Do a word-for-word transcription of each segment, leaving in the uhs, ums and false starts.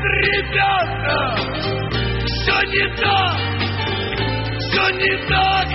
Ребята, все не так, все не так,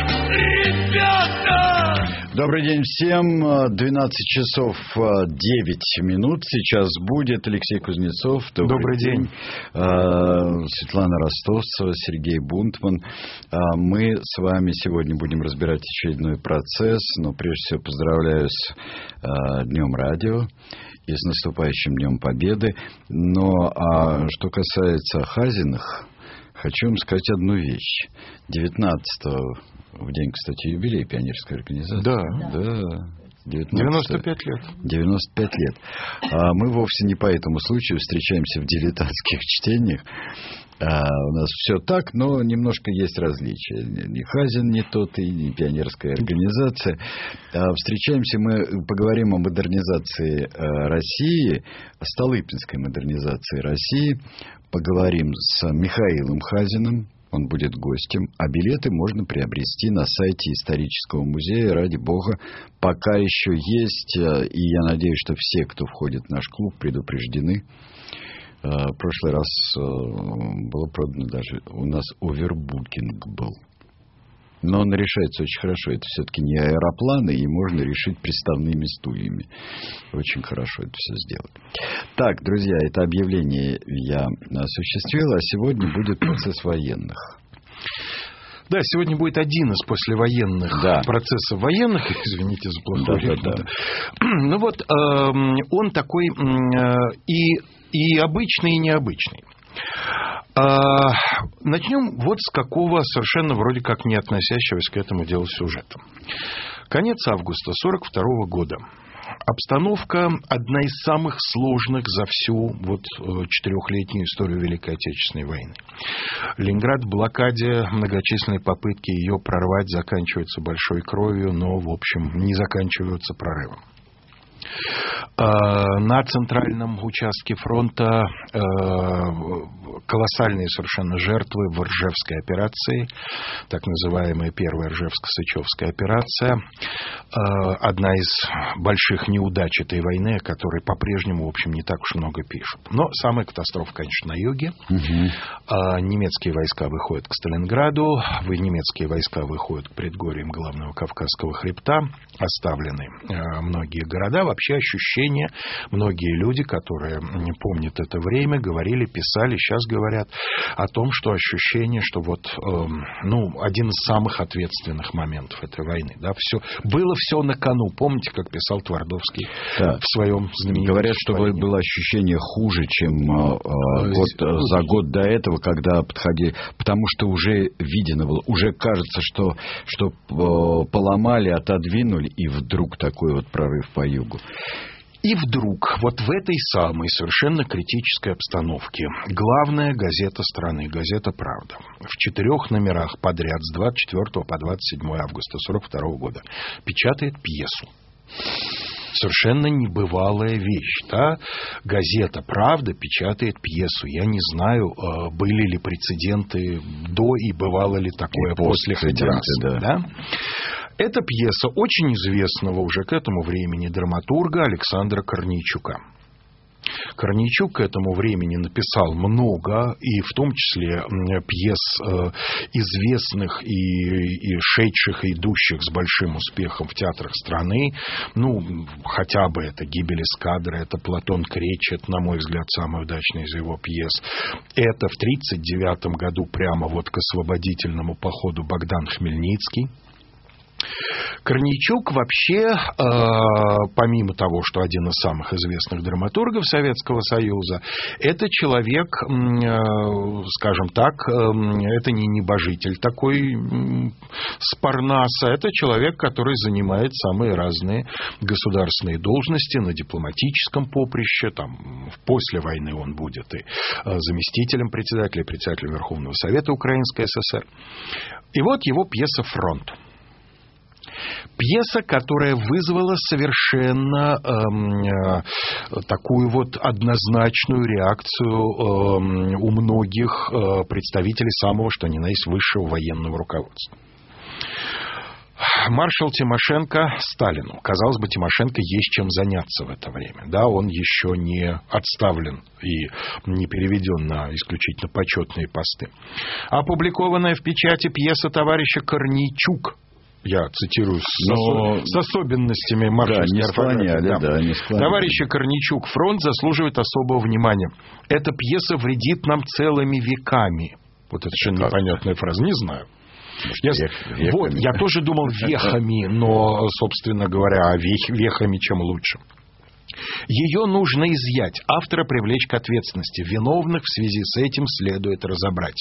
ребята. Добрый день всем. двенадцать часов девять минут сейчас будет. Алексей Кузнецов. Добрый, Добрый день. день. Светлана Ростовцева, Сергей Бунтман. Мы с вами сегодня будем разбирать очередной процесс. Но прежде всего поздравляю с Днем радио и с наступающим Днем Победы. Но а что касается Хазиных, хочу вам сказать одну вещь. девятнадцатого в день, кстати, юбилей пионерской организации. Да. Да. девяносто пять лет. девяносто пять лет. А мы вовсе не по этому случаю встречаемся в дилетантских чтениях. А у нас все так, но немножко есть различия. Ни Хазин не тот, и не пионерская организация. А встречаемся мы, поговорим о модернизации России, о Столыпинской модернизации России. Поговорим с Михаилом Хазиным. Он будет гостем, а билеты можно приобрести на сайте исторического музея. Ради бога, пока еще есть, и я надеюсь, что все, кто входит в наш клуб, предупреждены. В прошлый раз было продано даже, у нас овербукинг был. Но он решается очень хорошо. Это все-таки не аэропланы, и можно решить приставными стульями. Очень хорошо это все сделать. Так, друзья, это объявление я осуществил, а сегодня будет процесс военных. Да, сегодня будет один из послевоенных да. процессов военных. Извините за плохой да, ритм. да, да. Ну вот, э, он такой э, и, и обычный, и необычный. А, начнем вот с какого совершенно вроде как не относящегося к этому делу сюжета. Конец августа сорок второго года. Обстановка одна из самых сложных за всю вот четырехлетнюю историю Великой Отечественной войны. Ленинград в блокаде, многочисленные попытки ее прорвать заканчиваются большой кровью, но, в общем, не заканчиваются прорывом. На центральном участке фронта колоссальные совершенно жертвы в Ржевской операции, так называемая первая Ржевско-Сычевская операция, одна из больших неудач этой войны, о которой по-прежнему, в общем, не так уж много пишут. Но самая катастрофа, конечно, на юге. Угу. Немецкие войска выходят к Сталинграду, немецкие войска выходят к предгорьям главного Кавказского хребта, оставлены многие города. Вообще ощущение, многие люди, которые помнят это время, говорили, писали, сейчас говорят о том, что ощущение, что вот, э, ну, один из самых ответственных моментов этой войны. Да, все, было все на кону. Помните, как писал Твардовский да. в своем знаменитом... Говорят, что войне. Было ощущение хуже, чем э, год, за год до этого, когда подходили... Потому что уже видено было, уже кажется, что, что э, поломали, отодвинули, и вдруг такой вот прорыв по югу. И вдруг, вот в этой самой совершенно критической обстановке, главная газета страны, газета «Правда», в четырех номерах подряд с двадцать четвёртого по двадцать седьмое августа сорок второго года печатает пьесу. Совершенно небывалая вещь. Да? Газета «Правда» печатает пьесу. Я не знаю, были ли прецеденты до и бывало ли такое и после хоть раз. Да. Да? Это пьеса очень известного уже к этому времени драматурга Александра Корнейчука. Корнейчук к этому времени написал много, и в том числе пьес э, известных и, и шедших, и идущих с большим успехом в театрах страны. Ну, хотя бы это «Гибель эскадры», это «Платон Кречет», на мой взгляд, самый удачный из его пьес. Это в тридцать девятом году прямо вот к освободительному походу Богдан Хмельницкий. Корнейчук вообще, э, помимо того, что один из самых известных драматургов Советского Союза, это человек, э, скажем так, э, это не небожитель такой э, с Парнаса, это человек, который занимает самые разные государственные должности на дипломатическом поприще. Там, после войны он будет и э, заместителем председателя, председателем Верховного Совета Украинской ССР. И вот его пьеса «Фронт». Пьеса, которая вызвала совершенно э, такую вот однозначную реакцию э, у многих э, представителей самого, что ни на есть, высшего военного руководства. маршал Тимошенко Сталину. Казалось бы, Тимошенко есть чем заняться в это время. Да, он еще не отставлен и не переведен на исключительно почетные посты. Опубликованная в печати пьеса товарища Корнейчук. Я цитирую с, Но... с особенностями маршальской да, орфографии. Да. Да, не склоняли. Товарища Корнейчук «Фронт» заслуживает особого внимания. Эта пьеса вредит нам целыми веками. Вот это совершенно непонятная фраза. Не знаю. Я, век, вот, я тоже думал вехами, но, собственно говоря, вех, вехами чем лучше. Ее нужно изъять, автора привлечь к ответственности. Виновных в связи с этим следует разобрать.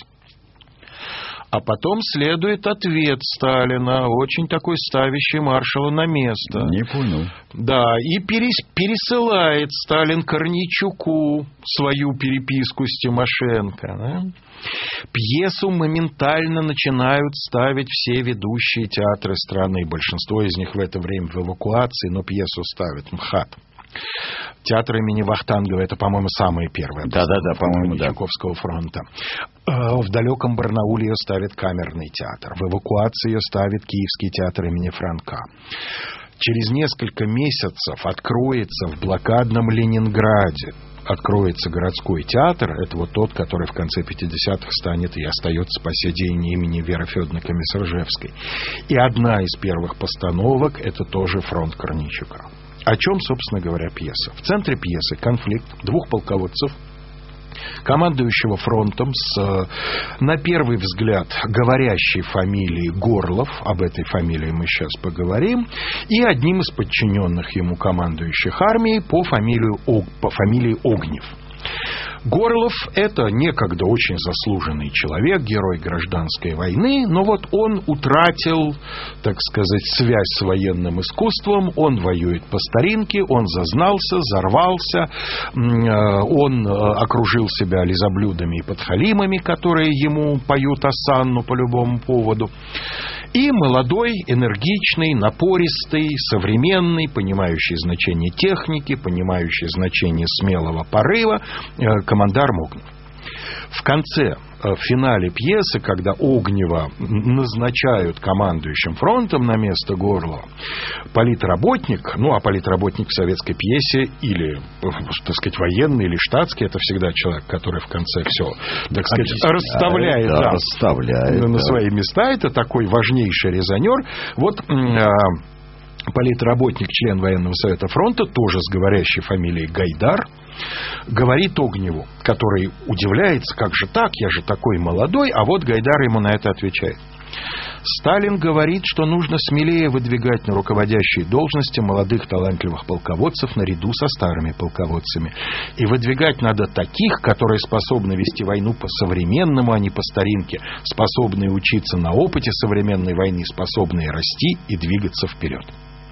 А потом следует ответ Сталина, очень такой ставящий маршала на место. Не понял. Да, и перес, пересылает Сталин Корнейчуку свою переписку с Тимошенко. Да? Пьесу моментально начинают ставить все ведущие театры страны. Большинство из них в это время в эвакуации, но пьесу ставит МХАТ. Театр имени Вахтангова — это, по-моему, самые первые. Да-да-да, по-моему, да. Чуковского фронта. В далеком Барнауле ее ставит Камерный театр. В эвакуации ее ставит Киевский театр имени Франка. Через несколько месяцев откроется в блокадном Ленинграде откроется городской театр. Это вот тот, который в конце пятидесятых станет и остается по сей день имени Веры Федоровны Комиссаржевской. И одна из первых постановок — это тоже «Фронт» Корнейчука. О чем, собственно говоря, пьеса? В центре пьесы конфликт двух полководцев, командующего фронтом с, на первый взгляд, говорящей фамилией Горлов, об этой фамилии мы сейчас поговорим, и одним из подчиненных ему командующих армией по, фамилию, по фамилии Огнев. Горлов – это некогда очень заслуженный человек, герой гражданской войны, но вот он утратил, так сказать, связь с военным искусством, он воюет по старинке, он зазнался, зарвался, он окружил себя лизоблюдами и подхалимами, которые ему поют осанну по любому поводу. И молодой, энергичный, напористый, современный, понимающий значение техники, понимающий значение смелого порыва командар Огнев. В конце, в финале пьесы, когда Огнева назначают командующим фронтом на место Горлова, политработник, ну а политработник в советской пьесе или, так сказать, военный или штатский, это всегда человек, который в конце все, так сказать, Объясняет, расставляет, да, да, расставляет на да. свои места. Это такой важнейший резонер. Вот политработник, член военного совета фронта, тоже с говорящей фамилией Гайдар, говорит Огневу, который удивляется, как же так, я же такой молодой, а вот Гайдар ему на это отвечает. Сталин говорит, что нужно смелее выдвигать на руководящие должности молодых талантливых полководцев наряду со старыми полководцами. И выдвигать надо таких, которые способны вести войну по-современному, а не по старинке, способные учиться на опыте современной войны, способные расти и двигаться вперед.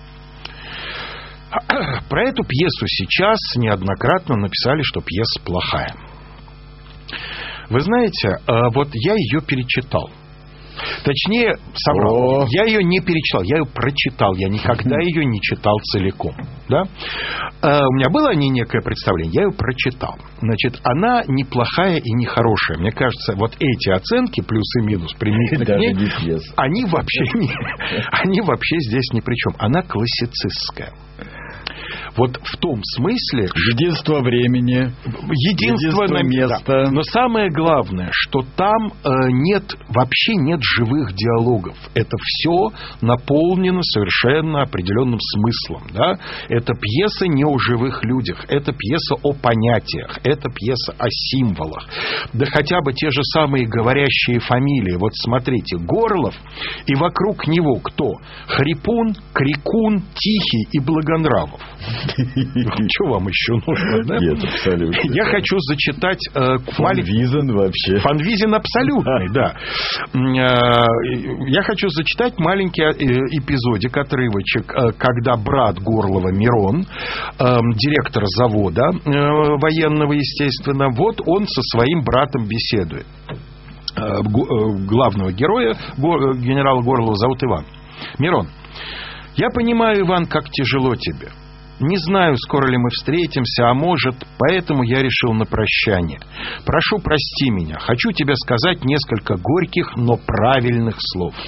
Про эту пьесу сейчас неоднократно написали, что пьеса плохая. Вы знаете, вот я ее перечитал. Точнее, собрал. О. Я ее не перечитал, я ее прочитал. Я никогда ее не читал целиком. Да? А у меня было о ней некое представление, я ее прочитал. Значит, она неплохая и не хорошая. Мне кажется, вот эти оценки, плюс и минус, применительно к ней, они вообще, не, они вообще здесь ни при чем. Она классицистская. Вот в том смысле... Единство времени, единство, единство на места. Да. Но самое главное, что там э, нет, вообще нет живых диалогов. Это все наполнено совершенно определенным смыслом. Да? Это пьеса не о живых людях. Это пьеса о понятиях. Это пьеса о символах. Да хотя бы те же самые говорящие фамилии. Вот смотрите, Горлов, и вокруг него кто? Хрипун, Крикун, Тихий и Благонравов. Что вам еще нужно? Да? Нет, абсолютно. Я хочу зачитать э, Фанвизин вообще. Фанвизин абсолютный, да. Э, я хочу зачитать маленький эпизодик, отрывочек, э, когда брат Горлова Мирон, э, директор завода э, военного, естественно, вот он со своим братом беседует. Э, главного героя, го, генерала Горлова, зовут Иван. Мирон, я понимаю, Иван, как тяжело тебе. Не знаю, скоро ли мы встретимся, а может, поэтому я решил на прощание. Прошу, прости меня. Хочу тебе сказать несколько горьких, но правильных слов.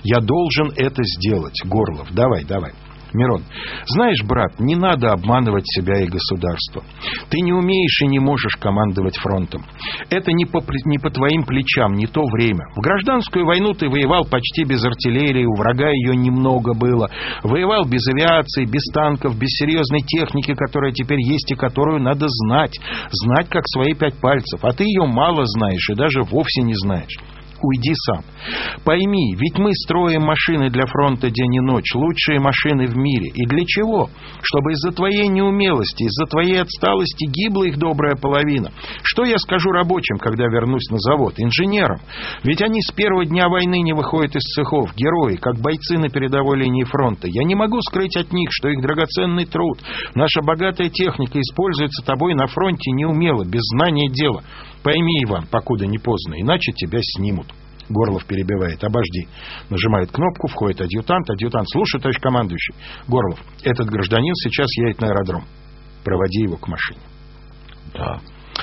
Я должен это сделать. Горлов, давай, давай. Мирон, знаешь, брат, не надо обманывать себя и государство. Ты не умеешь и не можешь командовать фронтом. Это не по, не по твоим плечам, не то время. В гражданскую войну ты воевал почти без артиллерии, у врага ее немного было. Воевал без авиации, без танков, без серьезной техники, которая теперь есть и которую надо знать. Знать, как свои пять пальцев. А ты ее мало знаешь и даже вовсе не знаешь. Уйди сам. Пойми, ведь мы строим машины для фронта день и ночь, лучшие машины в мире. И для чего? Чтобы из-за твоей неумелости, из-за твоей отсталости гибла их добрая половина. Что я скажу рабочим, когда вернусь на завод? Инженерам. Ведь они с первого дня войны не выходят из цехов, герои, как бойцы на передовой линии фронта. Я не могу скрыть от них, что их драгоценный труд, наша богатая техника используется тобой на фронте неумело, без знания дела. Пойми, Иван, покуда не поздно, иначе тебя снимут. Горлов перебивает. Обожди. Нажимает кнопку, входит адъютант. Адъютант, слушай, товарищ командующий. Горлов, этот гражданин сейчас едет на аэродром. Проводи его к машине. Да.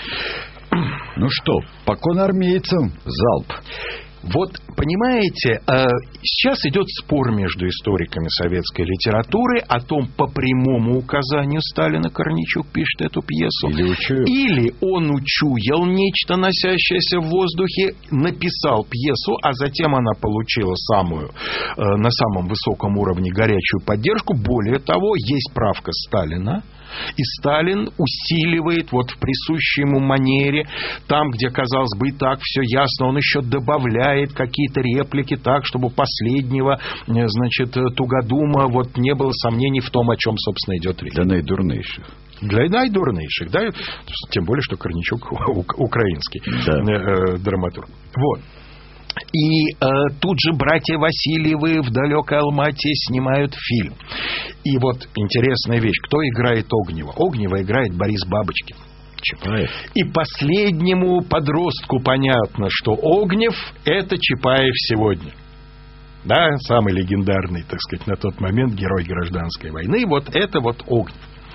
Ну что, покон армейцам, залп. Вот, понимаете, сейчас идет спор между историками советской литературы о том, по прямому указанию Сталина Корничук пишет эту пьесу. Или учуял. Или он учуял нечто, носящееся в воздухе, написал пьесу, а затем она получила самую, на самом высоком уровне горячую поддержку. Более того, есть правка Сталина. И Сталин усиливает вот в присущей ему манере, там, где, казалось бы, и так все ясно, он еще добавляет какие-то реплики так, чтобы у последнего, значит, тугодума вот не было сомнений в том, о чем, собственно, идет речь. Для наидурнейших. Для наидурнейших, да, тем более, что Корничук украинский, да. э, драматург. Вот. И э, тут же братья Васильевы в далекой Алмате снимают фильм. И вот интересная вещь. Кто играет Огнева? Огнева играет Борис Бабочкин. Чапаев. И последнему подростку понятно, что Огнев — это Чапаев сегодня. Да, самый легендарный, так сказать, на тот момент герой гражданской войны. Вот это вот Огнев.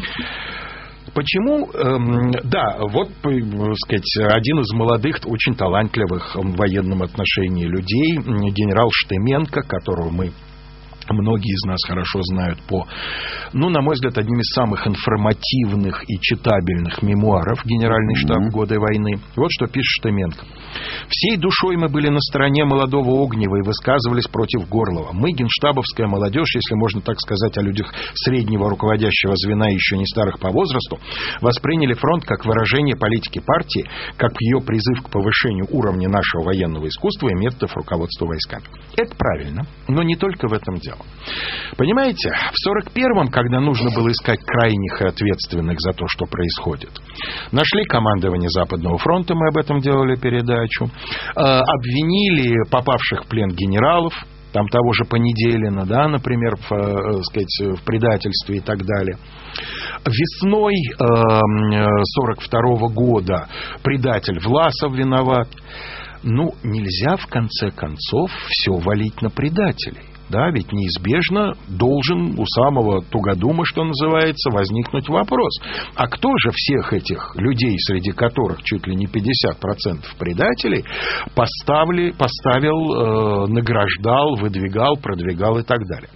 Почему? Эм, да, вот, так сказать, один из молодых, очень талантливых в военном отношении людей, генерал Штеменко, которого мы... Многие из нас хорошо знают по, ну, на мой взгляд, одним из самых информативных и читабельных мемуаров «Генеральный штаб в годы войны». Вот что пишет Штеменко. «Всей душой мы были на стороне молодого Огнева и высказывались против Горлова. Мы, генштабовская молодежь, если можно так сказать о людях среднего руководящего звена, еще не старых по возрасту, восприняли фронт как выражение политики партии, как ее призыв к повышению уровня нашего военного искусства и методов руководства войсками». Это правильно, но не только в этом дело. Понимаете, в сорок первом, когда нужно было искать крайних и ответственных за то, что происходит, нашли командование Западного фронта, мы об этом делали передачу, обвинили попавших в плен генералов, там того же Понеделина, да, например, в, э, сказать, в предательстве и так далее. Весной э, сорок второго года предатель Власов виноват. Ну, нельзя в конце концов все валить на предателей. Да, ведь неизбежно должен у самого тугодума, что называется, возникнуть вопрос. А кто же всех этих людей, среди которых чуть ли не пятьдесят процентов предателей, поставили, поставил, э, награждал, выдвигал, продвигал и так далее?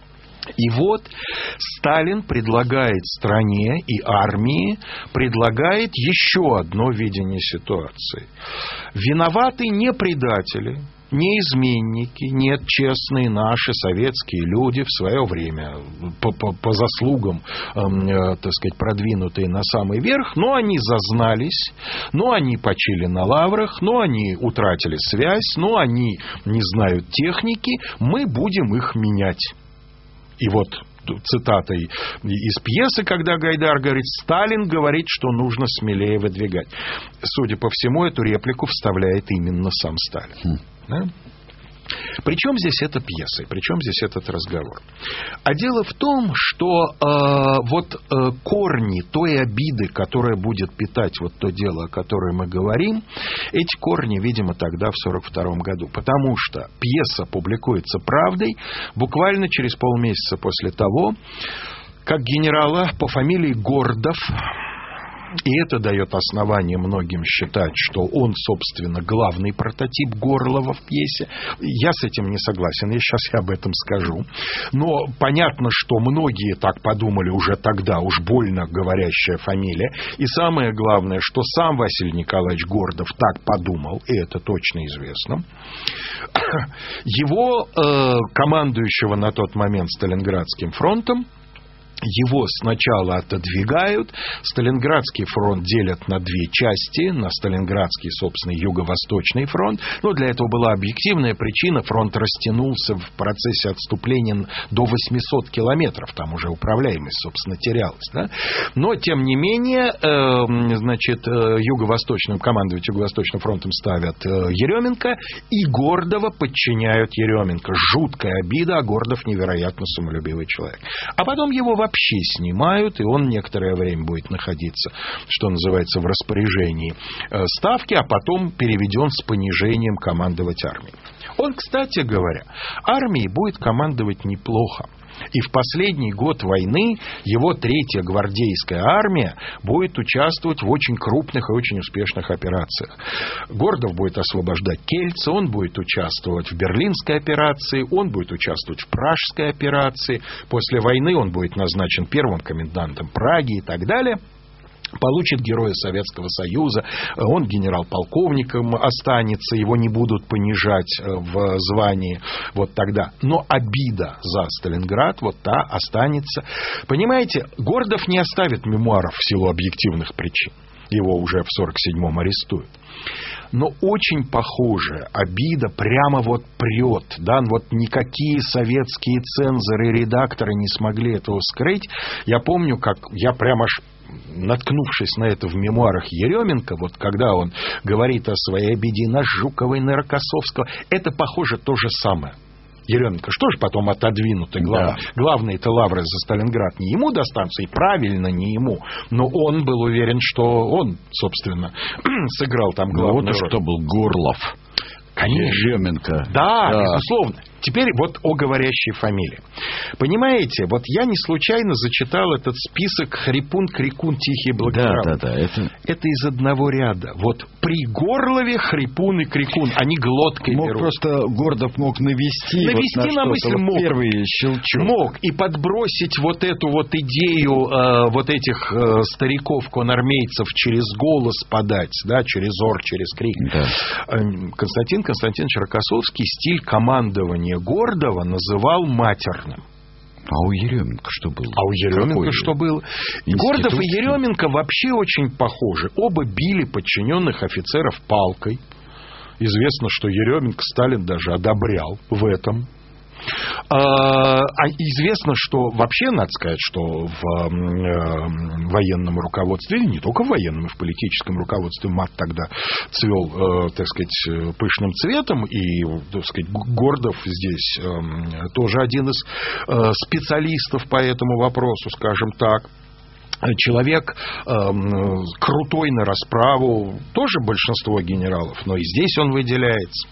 И вот Сталин предлагает стране и армии, предлагает еще одно видение ситуации. Виноваты не предатели, не изменники, нет, честные наши советские люди в свое время по, по, по заслугам, э, так сказать, продвинутые на самый верх, но они зазнались, но они почили на лаврах, но они утратили связь, но они не знают техники, мы будем их менять. И вот цитата из пьесы, когда Гайдар говорит, Сталин говорит, что нужно смелее выдвигать. Судя по всему, эту реплику вставляет именно сам Сталин. Хм. Да? Причем здесь эта пьеса, и причем здесь этот разговор? А дело в том, что э, вот э, корни той обиды, которая будет питать вот то дело, о котором мы говорим, эти корни, видимо, тогда в сорок втором году. Потому что пьеса публикуется «Правдой» буквально через полмесяца после того, как генерала по фамилии Гордов, И это дает основание многим считать, что он, собственно, главный прототип Горлова в пьесе. Я с этим не согласен, я сейчас об этом скажу. Но понятно, что многие так подумали уже тогда, уж больно говорящая фамилия. И самое главное, что сам Василий Николаевич Гордов так подумал, и это точно известно. Его э, командующего на тот момент Сталинградским фронтом, его сначала отодвигают, Сталинградский фронт делят на две части, на Сталинградский, собственно, Юго-Восточный фронт. Но для этого была объективная причина, фронт растянулся в процессе отступления до восьмисот километров, там уже управляемость, собственно, терялась. Да? Но, тем не менее, э, значит, Юго-Восточным, командовать Юго-Восточным фронтом ставят э, Еременко, и Гордова подчиняют Еременко. Жуткая обида, а Гордов невероятно самолюбивый человек. А потом его вообще снимают, и он некоторое время будет находиться, что называется, в распоряжении ставки, а потом переведен с понижением командовать армией. Он, кстати говоря, армией будет командовать неплохо. И в последний год войны его третья гвардейская армия будет участвовать в очень крупных и очень успешных операциях. Гордов будет освобождать Кельце, он будет участвовать в Берлинской операции, он будет участвовать в Пражской операции. После войны он будет назначен первым комендантом Праги и так далее. Получит Героя Советского Союза, он генерал-полковником останется, его не будут понижать в звании вот тогда. Но обида за Сталинград вот та останется. Понимаете, Гордов не оставит мемуаров в силу объективных причин. Его уже в сорок седьмом арестуют. Но очень похожая обида прямо вот прет. Да? Вот никакие советские цензоры и редакторы не смогли этого скрыть. Я помню, как я прямо аж, наткнувшись на это в мемуарах Еременко, вот когда он говорит о своей обиде на Жукова и на Рокоссовского, это похоже то же самое. Еременко, что же потом отодвинуты? Глав... Да. Главные-то лавры за Сталинград не ему достанутся, и правильно не ему. Но он был уверен, что он, собственно, сыграл там главную роль. Вот что был Горлов. Конечно. Еременко. Да, да, безусловно. Теперь вот о говорящей фамилии. Понимаете, вот я не случайно зачитал этот список Хрипун, Крикун, Тихий, Благородный. Да, да, да. Это... это из одного ряда. Вот при Горлове Хрипун и Крикун, они глоткой мог берут. Просто Гордов мог навести, навести вот на, на мысль вот мог. Первый щелчок. Мог. И подбросить вот эту вот идею э, вот этих э, стариков-конармейцев через голос подать, да, через ор, через крик. Да. Константин Константинович Рокоссовский стиль командования Гордова называл матерным. А у Еременко что было? А у Еременко что было? Гордов и Еременко вообще очень похожи. Оба били подчиненных офицеров палкой. Известно, что Еременко Сталин даже одобрял в этом. А известно, что вообще, надо сказать, что в военном руководстве, или не только в военном, и в политическом руководстве мат тогда цвел, так сказать, пышным цветом, и, так сказать, Гордов здесь тоже один из специалистов по этому вопросу, скажем так. Человек э, крутой на расправу, тоже большинство генералов, но и здесь он выделяется.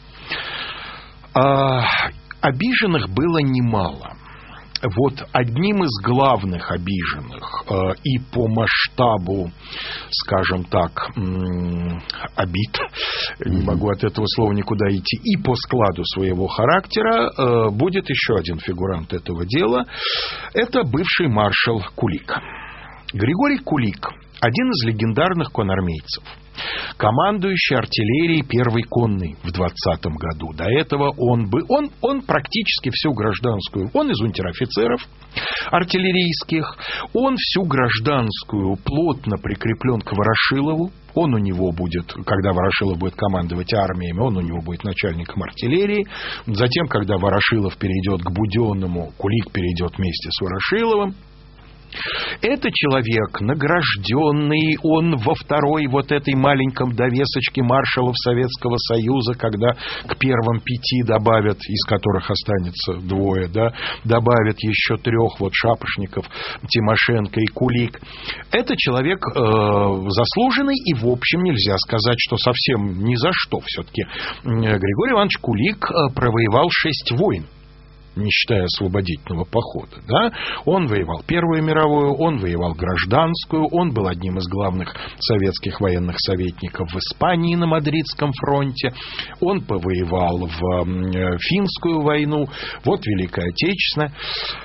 А, обиженных было немало. Вот одним из главных обиженных э, и по масштабу, скажем так, м- обид, не могу от этого слова никуда идти, и по складу своего характера э, будет еще один фигурант этого дела. Это бывший маршал Кулик. Григорий Кулик, один из легендарных конармейцев, командующий артиллерией первой конной в двадцатом году. До этого он, бы, он, он практически всю гражданскую, он из унтер-офицеров артиллерийских, он всю гражданскую плотно прикреплен к Ворошилову. Он у него будет, когда Ворошилов будет командовать армиями, он у него будет начальником артиллерии. Затем, когда Ворошилов перейдет к Буденному, Кулик перейдет вместе с Ворошиловым. Это человек награжденный, он во второй вот этой маленьком довесочке маршалов Советского Союза, когда к первым пяти добавят, из которых останется двое, да, добавят еще трех вот шапошников, Тимошенко и Кулик. Это человек э, заслуженный, и в общем нельзя сказать, что совсем ни за что. Все-таки Григорий Иванович Кулик провоевал шесть войн. не считая освободительного похода. Да? Он воевал Первую мировую, он воевал Гражданскую, он был одним из главных советских военных советников в Испании на Мадридском фронте, он повоевал в Финскую войну, вот Великая Отечественная.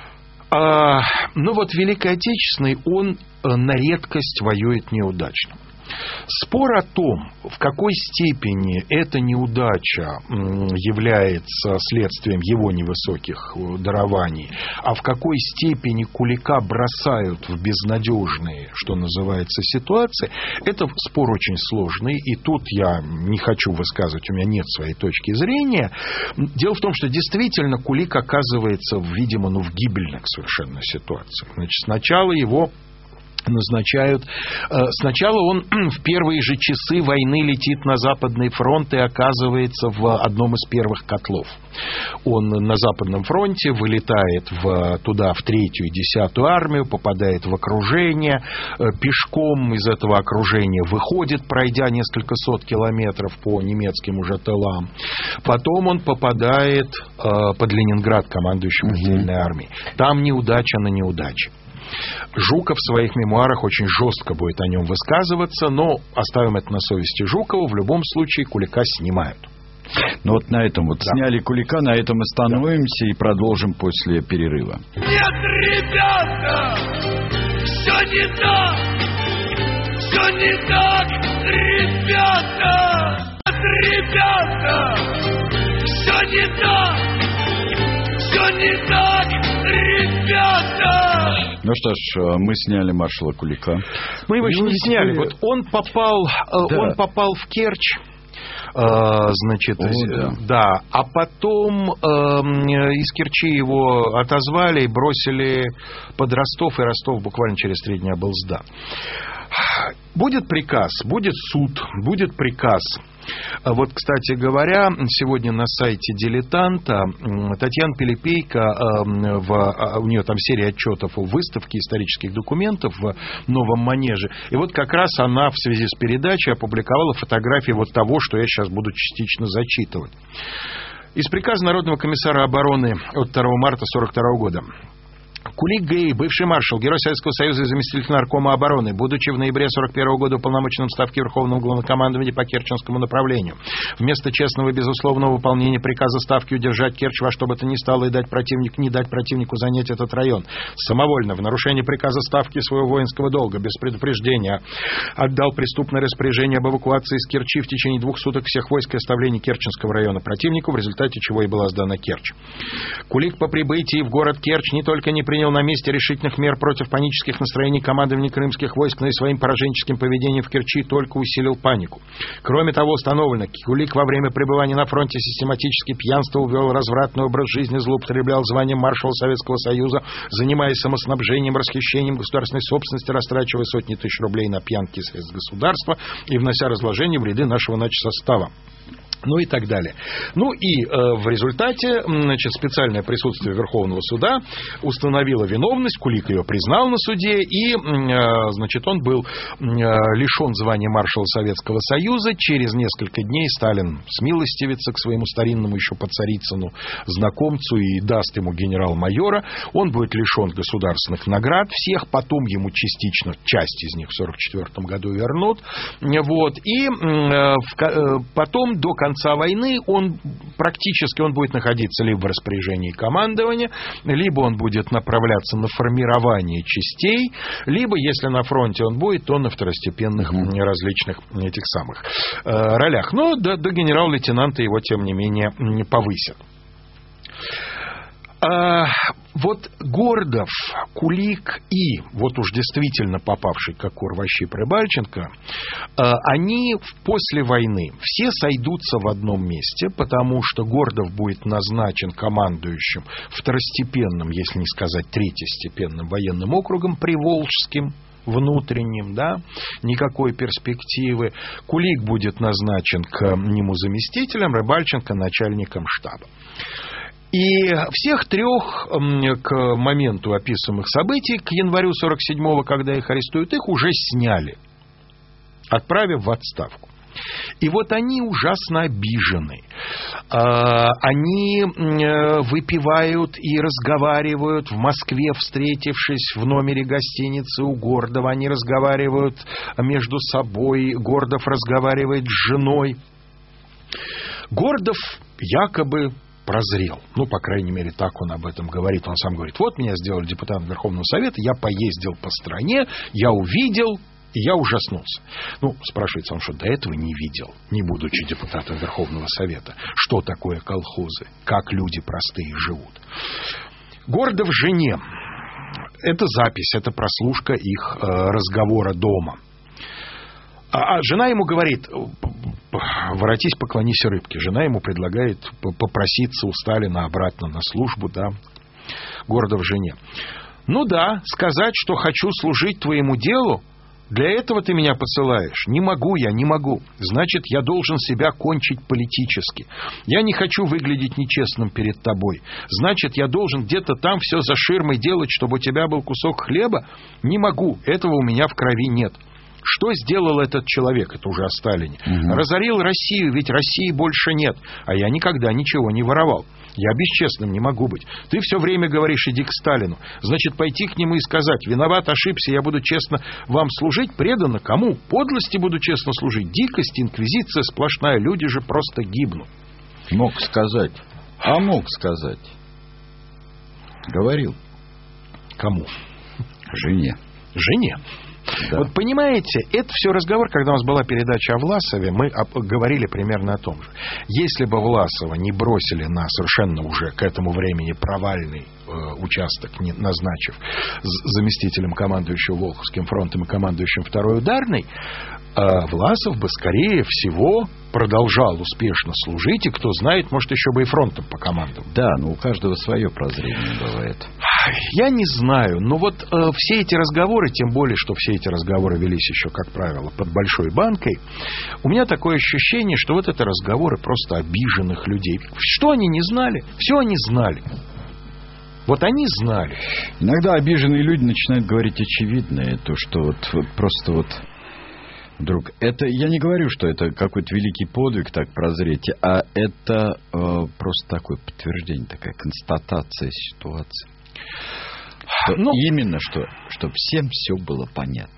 А, ну вот Великой Отечественной он на редкость воюет неудачно. Спор о том, в какой степени эта неудача является следствием его невысоких дарований, а в какой степени Кулика бросают в безнадежные, что называется, ситуации, это спор очень сложный, и тут я не хочу высказывать, у меня нет своей точки зрения. Дело в том, что действительно Кулик оказывается, видимо, ну, в гибельных совершенно ситуациях. Значит, сначала его назначают. Сначала он в первые же часы войны летит на Западный фронт и оказывается в одном из первых котлов. Он на Западном фронте вылетает в, туда, в третью и десятую армию, попадает в окружение, пешком из этого окружения выходит, пройдя несколько сот километров по немецким уже тылам. Потом он попадает под Ленинград, командующим отдельной армией. Там неудача на неудаче. Жуков в своих мемуарах очень жестко будет о нем высказываться, но оставим это на совести Жукова. В любом случае Кулика снимают. Ну вот на этом вот да. сняли Кулика, на этом остановимся да. и продолжим после перерыва. Нет, ребята, все не так, все не так, ребята, ребята, все не так, все не так, ребята. Ну что ж, мы сняли маршала Кулика. Мы его еще не сняли. Вот он попал, да. он попал в Керчь. Значит, О, да. да, а потом э, из Керчи его отозвали и бросили под Ростов, и Ростов буквально через три дня был сдан. Будет приказ, будет суд, будет приказ. Вот, кстати говоря, сегодня на сайте «Дилетанта» Татьяна Пилипейко, в, у нее там серия отчетов о выставке исторических документов в Новом Манеже. И вот как раз она в связи с передачей опубликовала фотографии вот того, что я сейчас буду частично зачитывать. Из приказа Народного комиссара обороны от второго марта сорок второго года. Кулик Г.И., бывший маршал, герой Советского Союза и заместитель наркома обороны, будучи в ноябре сорок первого года уполномоченным в Ставке Верховного Главнокомандования по Керченскому направлению, вместо честного и безусловного выполнения приказа Ставки удержать Керчь во что бы то ни стало и дать противнику, не дать противнику занять этот район, самовольно, в нарушении приказа Ставки своего воинского долга, без предупреждения, отдал преступное распоряжение об эвакуации из Керчи в течение двух суток всех войск и оставлении Керченского района противнику, в результате чего и была сдана Керчь. Кулик по прибытии в город Керчь не только не принял на месте решительных мер против панических настроений командования крымских войск, но и своим пораженческим поведением в Керчи только усилил панику. Кроме того, установлено, Кулик во время пребывания на фронте систематически пьянствовал, вел развратный образ жизни, злоупотреблял званием маршала Советского Союза, занимаясь самоснабжением, расхищением государственной собственности, растрачивая сотни тысяч рублей на пьянки средств государства и внося разложение в ряды нашего начсостава. Ну и так далее. Ну и э, в результате, значит, специальное присутствие Верховного суда установило виновность, Кулик ее признал на суде, и, э, значит, он был э, лишен звания маршала Советского Союза. Через несколько дней Сталин смилостивится к своему старинному еще по Царицыну знакомцу и даст ему генерал-майора. Он будет лишен государственных наград всех, потом ему частично, часть из них в сорок четвёртом году вернут. Вот. И э, в, э, потом до конца конца войны он практически он будет находиться либо в распоряжении командования, либо он будет направляться на формирование частей, либо, если на фронте он будет, то на второстепенных mm-hmm. различных этих самых э, ролях. Но до, до генерал-лейтенанта его, тем не менее, повысят. А, вот Гордов, Кулик и, вот уж действительно попавший как Урващип Рыбальченко, а, они после войны все сойдутся в одном месте, потому что Гордов будет назначен командующим второстепенным, если не сказать третьестепенным военным округом Приволжским, внутренним, да, никакой перспективы. Кулик будет назначен к нему заместителем, Рыбальченко начальником штаба. И всех трех к моменту описанных событий, к январю сорок седьмого, когда их арестуют, их уже сняли, отправив в отставку. И вот они ужасно обижены. Они выпивают и разговаривают в Москве, встретившись в номере гостиницы у Гордова. Они разговаривают между собой. Гордов разговаривает с женой. Гордов якобы прозрел. Ну, по крайней мере, так он об этом говорит. Он сам говорит: вот меня сделали депутатом Верховного Совета, я поездил по стране, я увидел, и я ужаснулся. Ну, спрашивается, он что, до этого не видел, не будучи депутатом Верховного Совета, что такое колхозы, как люди простые живут. Гордов жене. Это запись, это прослушка их э, разговора дома. А, а жена ему говорит: воротись, поклонись рыбке. Жена ему предлагает попроситься у Сталина обратно на службу, да. Гордов жене: ну да, сказать, что хочу служить твоему делу, для этого ты меня посылаешь. Не могу я, не могу. Значит, я должен себя кончить политически. Я не хочу выглядеть нечестным перед тобой. Значит, я должен где-то там все за ширмой делать, чтобы у тебя был кусок хлеба. Не могу, этого у меня в крови нет. Что сделал этот человек? Это уже о Сталине. Угу. Разорил Россию, ведь России больше нет. А я никогда ничего не воровал. Я бесчестным не могу быть. Ты все время говоришь: иди к Сталину. Значит, пойти к нему и сказать: виноват, ошибся, я буду честно вам служить. Преданно кому? Подлости буду честно служить. Дикость, инквизиция сплошная. Люди же просто гибнут. Мог сказать. А мог сказать. Говорил. Кому? Жене. Жене. Да. Вот понимаете, это все разговор, когда у нас была передача о Власове, мы говорили примерно о том же. Если бы Власова не бросили на совершенно уже к этому времени провальный э, участок, не назначив заместителем командующего Волховским фронтом и командующим второй ударной, э, Власов бы, скорее всего, продолжал успешно служить, и, кто знает, может, еще бы и фронтом покомандовал. Да, но у каждого свое прозрение бывает. Я не знаю, но вот э, все эти разговоры, тем более, что все эти разговоры велись еще, как правило, под большой банкой, у меня такое ощущение, что вот это разговоры просто обиженных людей. Что они не знали? Все они знали. Вот они знали. Иногда обиженные люди начинают говорить очевидное, то, что вот, вот просто вот вдруг... Это, я не говорю, что это какой-то великий подвиг так прозреть, а это э, просто такое подтверждение, такая констатация ситуации. Что ну, именно, что, чтобы всем все было понятно.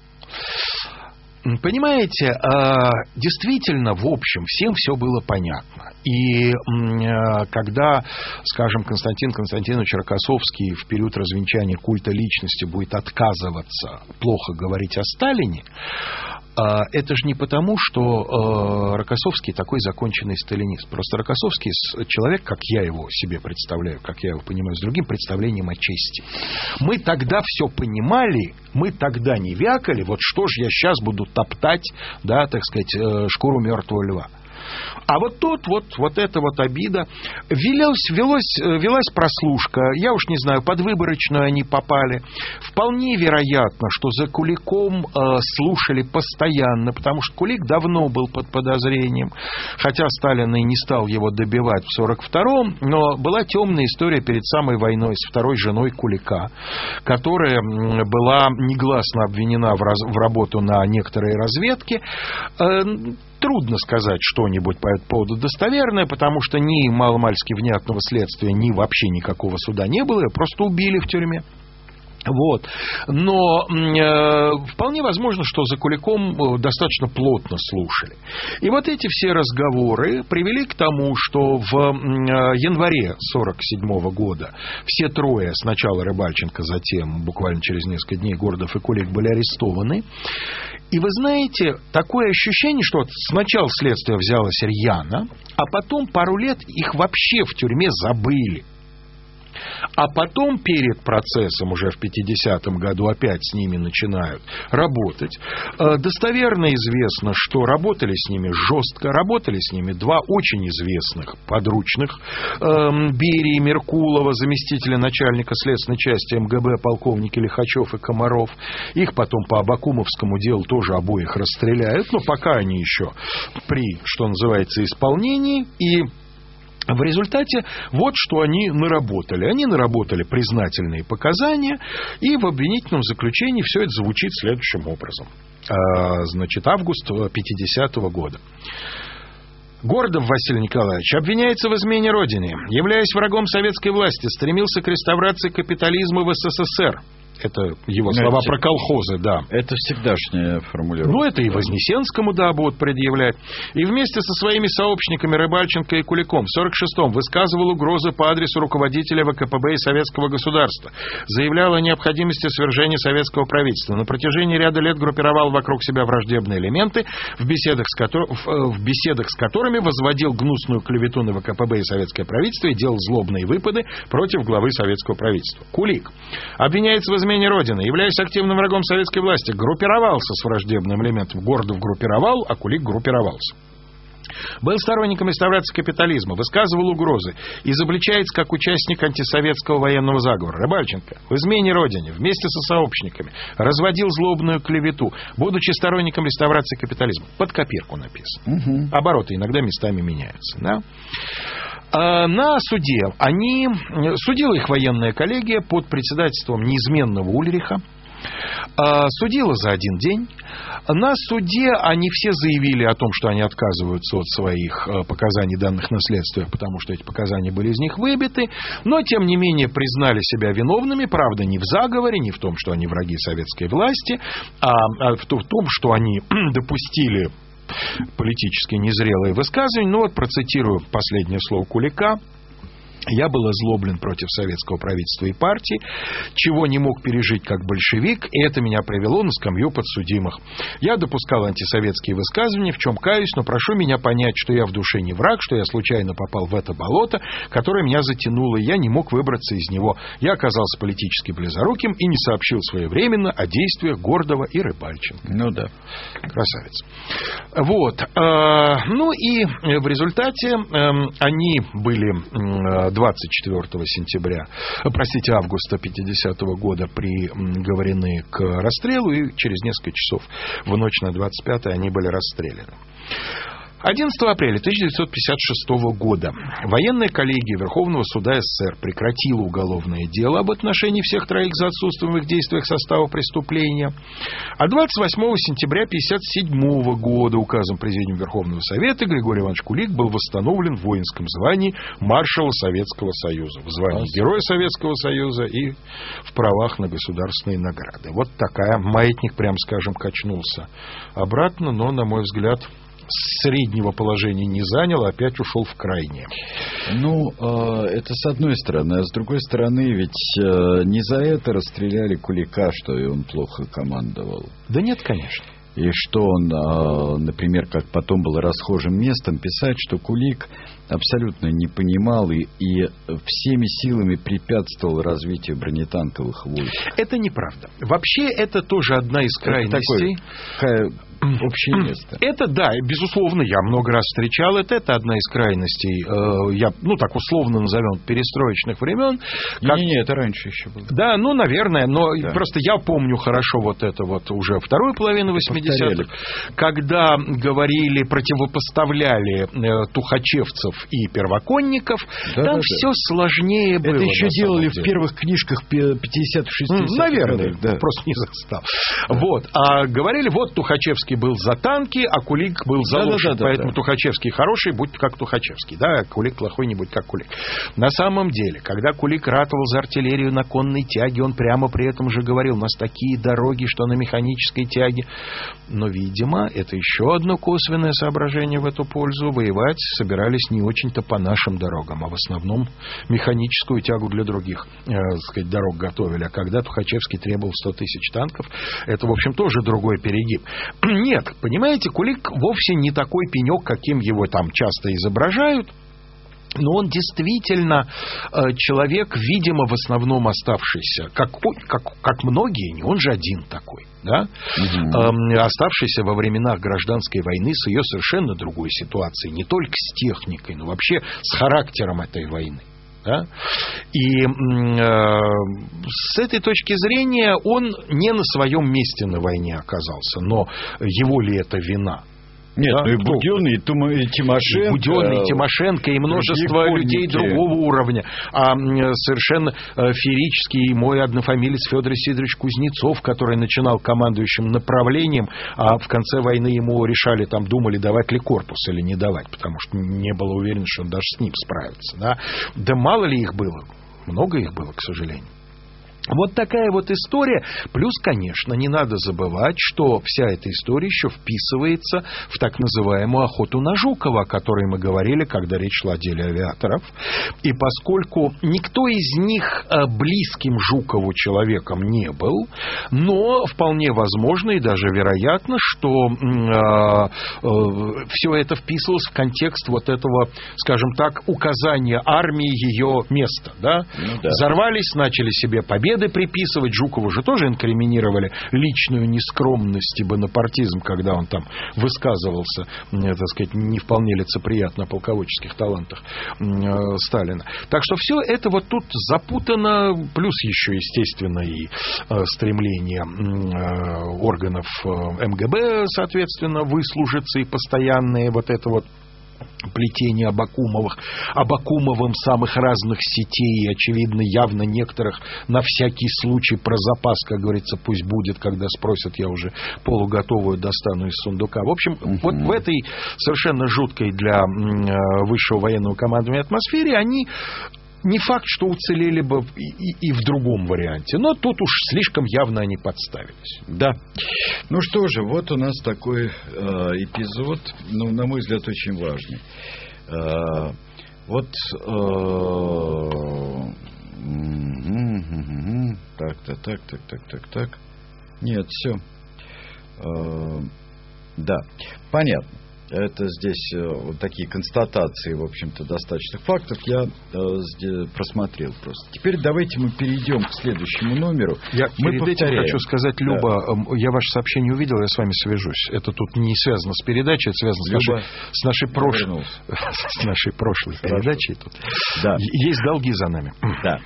Понимаете, действительно, в общем, всем все было понятно. И когда, скажем, Константин Константинович Рокоссовский в период развенчания культа личности будет отказываться плохо говорить о Сталине, это же не потому, что Рокоссовский такой законченный сталинист. Просто Рокоссовский человек, как я его себе представляю, как я его понимаю, с другим представлением о чести. Мы тогда все понимали, мы тогда не вякали, вот что ж я сейчас буду топтать, да, так сказать, шкуру мертвого льва. А вот тут вот, вот эта вот обида. Велось, велось, велась прослушка. Я уж не знаю, под выборочную они попали. Вполне вероятно, что за Куликом э, слушали постоянно, потому что Кулик давно был под подозрением. Хотя Сталин и не стал его добивать в сорок втором, но была темная история перед самой войной с второй женой Кулика, которая была негласно обвинена в, раз, в работу на некоторые разведки. Э, Трудно сказать что-нибудь по этому поводу достоверное, потому что ни маломальски внятного следствия, ни вообще никакого суда не было, ее просто убили в тюрьме. Вот. Но э, вполне возможно, что за Куликом достаточно плотно слушали. И вот эти все разговоры привели к тому, что в э, январе сорок седьмого года все трое, сначала Рыбальченко, затем буквально через несколько дней Гордов и Кулик, были арестованы. И вы знаете, такое ощущение, что сначала следствие взялось рьяно, а потом пару лет их вообще в тюрьме забыли. А потом перед процессом уже в пятидесятом году опять с ними начинают работать. Достоверно известно, что работали с ними жестко, работали с ними два очень известных подручных. Берия и Меркулова, заместителя начальника следственной части эм гэ бэ, полковники Лихачев и Комаров. Их потом по Абакумовскому делу тоже обоих расстреляют, но пока они еще при, что называется, исполнении. И в результате вот что они наработали. Они наработали признательные показания, и в обвинительном заключении все это звучит следующим образом. Значит, август пятидесятого года. Гордов Василий Николаевич обвиняется в измене Родине. Являясь врагом советской власти, стремился к реставрации капитализма в СССР. Это его слова это, про колхозы, да. Это всегдашняя формулировка. Ну, это и Вознесенскому, да, будут предъявлять. И вместе со своими сообщниками Рыбальченко и Куликом в сорок шестом высказывал угрозы по адресу руководителя ВКПБ и советского государства. Заявлял о необходимости свержения советского правительства. На протяжении ряда лет группировал вокруг себя враждебные элементы, в беседах с, ко- в беседах с которыми возводил гнусную клевету на ВКПБ и советское правительство и делал злобные выпады против главы советского правительства. Кулик обвиняется в измене Родины, являясь активным врагом советской власти, группировался с враждебным элементом. Гордов группировал, а Кулик группировался. Был сторонником реставрации капитализма, высказывал угрозы, изобличается как участник антисоветского военного заговора. Рыбальченко в измене Родине вместе со сообщниками разводил злобную клевету, будучи сторонником реставрации капитализма. Под копирку написано. Угу. Обороты иногда местами меняются. Да? На суде они, судила их военная коллегия под председательством неизменного Ульриха, судила за один день. На суде они все заявили о том, что они отказываются от своих показаний, данных на следствиях, потому что эти показания были из них выбиты, но тем не менее признали себя виновными, правда, не в заговоре, не в том, что они враги советской власти, а в том, что они допустили политически незрелые высказывания. Ну вот процитирую последнее слово Кулика. Я был озлоблен против советского правительства и партии, чего не мог пережить как большевик, и это меня привело на скамью подсудимых. Я допускал антисоветские высказывания, в чем каюсь, но прошу меня понять, что я в душе не враг, что я случайно попал в это болото, которое меня затянуло, и я не мог выбраться из него. Я оказался политически близоруким и не сообщил своевременно о действиях Гордова и Рыбальченко. Ну да. Красавец. Вот. Ну и в результате они были двадцать четвёртого сентября, простите, августа пятидесятого года приговорены к расстрелу, и через несколько часов в ночь на двадцать пятое они были расстреляны. одиннадцатого апреля тысяча девятьсот пятьдесят шестого года военная коллегия Верховного суда СССР прекратила уголовное дело об отношении всех троих за отсутствием в их действиях состава преступления. А двадцать восьмого сентября тысяча девятьсот пятьдесят седьмого года указом Президиума Верховного Совета Григорий Иванович Кулик был восстановлен в воинском звании маршала Советского Союза, в звании Героя Советского Союза и в правах на государственные награды. Вот такая. Маятник, прям скажем, качнулся обратно, но, на мой взгляд, среднего положения не занял, а опять ушел в крайнее. Ну, это с одной стороны. А с другой стороны, ведь не за это расстреляли Кулика, что и он плохо командовал. Да нет, конечно. И что он, например, как потом было расхожим местом писать, что Кулик абсолютно не понимал и, и всеми силами препятствовал развитию бронетанковых войск. Это неправда. Вообще, это тоже одна из крайностей. Это такое общее место. Это, да, безусловно, я много раз встречал это. Это одна из крайностей, э, я, ну, так условно назовем, перестроечных времен. Как... Не-не, это раньше еще было. Да, ну, наверное, но да. Просто я помню хорошо вот это вот уже вторую половину восьмидесятых, когда говорили, противопоставляли э, тухачевцев и первоконников, да, там да, все да. сложнее было. Это еще делали в первых книжках пятидесятых, шестидесятых. Наверное, да. Просто не застал. Да. Вот, а говорили, вот Тухачевский был за танки, а Кулик был за да, лошадь. Да, да, поэтому да. Тухачевский хороший, будь как Тухачевский. Да, а Кулик плохой, не будь как Кулик. На самом деле, когда Кулик ратовал за артиллерию на конной тяге, он прямо при этом же говорил, у нас такие дороги, что на механической тяге. Но, видимо, это еще одно косвенное соображение в эту пользу. Воевать собирались не очень-то по нашим дорогам, а в основном механическую тягу для других, э, так сказать, дорог готовили. А когда Тухачевский требовал сто тысяч танков, это, в общем, тоже другой перегиб. Нет, понимаете, Кулик вовсе не такой пенек, каким его там часто изображают. Но он действительно э, человек, видимо, в основном оставшийся, как, как, как многие, не он же один такой, да? Угу. э, оставшийся во временах гражданской войны с ее совершенно другой ситуацией, не только с техникой, но вообще с характером этой войны. Да? И э, с этой точки зрения он не на своем месте на войне оказался, но его ли это вина? Нет, да? ну и Будённый, и, Тума, и Тимошенко. И Будённый, и Тимошенко, и множество людей другого уровня. А совершенно феерический мой однофамилец Федор Сидорович Кузнецов, который начинал командующим направлением, а в конце войны ему решали, там думали, давать ли корпус или не давать, потому что не было уверен, что он даже с ним справится. Да, да мало ли их было. Много их было, к сожалению. Вот такая вот история. Плюс, конечно, не надо забывать, что вся эта история еще вписывается в так называемую охоту на Жукова, о которой мы говорили, когда речь шла о деле авиаторов. И поскольку никто из них близким Жукову человеком не был, но вполне возможно и даже вероятно, что э, э, все это вписывалось в контекст вот этого, скажем так, указания армии ее места. Да? Ну, да. Взорвались, начали себе победы приписывать. Жукову же тоже инкриминировали личную нескромность и бонапартизм, когда он там высказывался, так сказать, не вполне лицеприятно о полководческих талантах э, Сталина. Так что все это вот тут запутано, плюс еще, естественно, и э, стремление э, органов э, эм гэ бэ, соответственно, выслужиться, и постоянные вот это вот плетение Абакумовых, Абакумовым самых разных сетей, и, очевидно, явно некоторых на всякий случай про запас, как говорится, пусть будет, когда спросят, я уже полуготовую достану из сундука. В общем, uh-huh. вот в этой совершенно жуткой для высшего военного командования атмосфере они не факт, что уцелели бы и, и, и в другом варианте, но тут уж слишком явно они подставились. Да. Ну что же, вот у нас такой э, эпизод, ну, на мой взгляд, очень важный. Э, вот э, так-то, так, так, так, так, так. Нет, все. Э, да, понятно. Это здесь вот такие констатации, в общем-то, достаточных фактов я э, просмотрел просто. Теперь давайте мы перейдем к следующему номеру. Я мы перед повторяем. этим хочу сказать, Люба, да. Я ваше сообщение увидел, я с вами свяжусь. Это тут не связано с передачей, это связано Люба, с нашей, с нашей, прош... с нашей прошлой Хорошо. передачей. Тут. Да. Есть долги за нами. Да.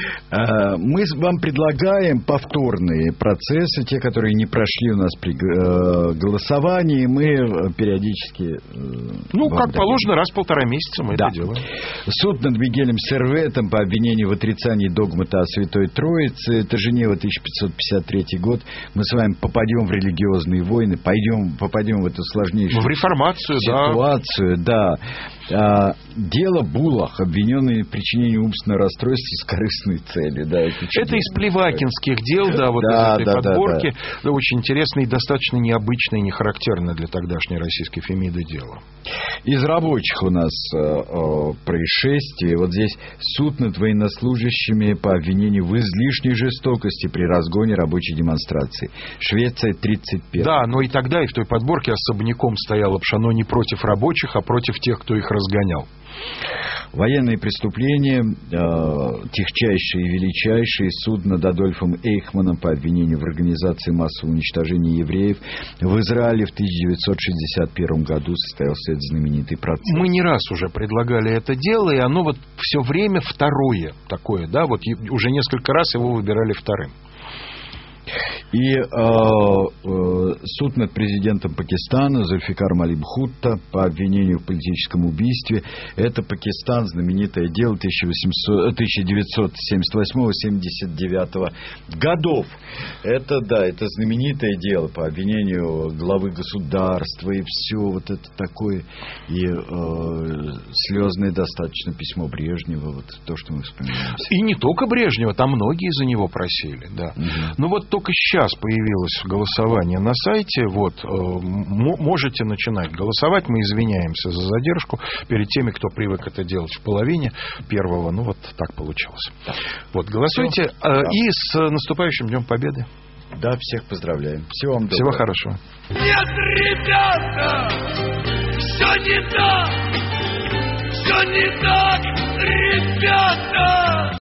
Мы вам предлагаем повторные процессы, те, которые не прошли у нас при голосовании, мы периодически... Ну, как положено, раз в полтора месяца мы да. это делаем. Суд над Мигелем Серветом по обвинению в отрицании догмата о Святой Троице. Это Женева, тысяча пятьсот пятьдесят третий год. Мы с вами попадем в религиозные войны, пойдем, попадем в эту сложнейшую в реформацию, ситуацию. Да. Да. Дело Булах, обвиненный в причинении умственного расстройства с корыстной целью. Да, это, это из плевакинских дел, да, вот да, из этой да, подборки. Да, да. Да, очень интересное и достаточно необычное и нехарактерное для тогдашней российской Фемиды дело. Из рабочих у нас э, э, происшествие. Вот здесь суд над военнослужащими по обвинению в излишней жестокости при разгоне рабочей демонстрации. Швеция, тридцать первый. Да, но и тогда, и в той подборке особняком стояло Пшано не против рабочих, а против тех, кто их разгонял. Военные преступления, э, техчайшие и величайшие, суд над Адольфом Эйхманом по обвинению в организации массового уничтожения евреев. В Израиле в тысяча девятьсот шестьдесят первом году состоялся этот знаменитый процесс. Мы не раз уже предлагали это дело, и оно вот все время второе такое, да, вот уже несколько раз его выбирали вторым. И э, э, суд над президентом Пакистана Зульфикаром Али Бхутто по обвинению в политическом убийстве. Это Пакистан, знаменитое дело тысяча девятьсот семьдесят восьмого — семьдесят девятого годов. Это, да, это знаменитое дело по обвинению главы государства и все вот это такое. И э, слезное достаточно письмо Брежнева, вот то, что мы вспоминаем. И не только Брежнева, там многие за него просили, да. Угу. Ну вот только сейчас появилось голосование на сайте. Вот, э, можете начинать голосовать. Мы извиняемся за задержку перед теми, кто привык это делать в половине первого. Ну, вот так получилось. Да. Вот, голосуйте. Э, да. И с наступающим Днем Победы. Да, всех поздравляем. Всего вам доброго. Всего хорошего. Нет, ребята, все не так. Все не так, ребята.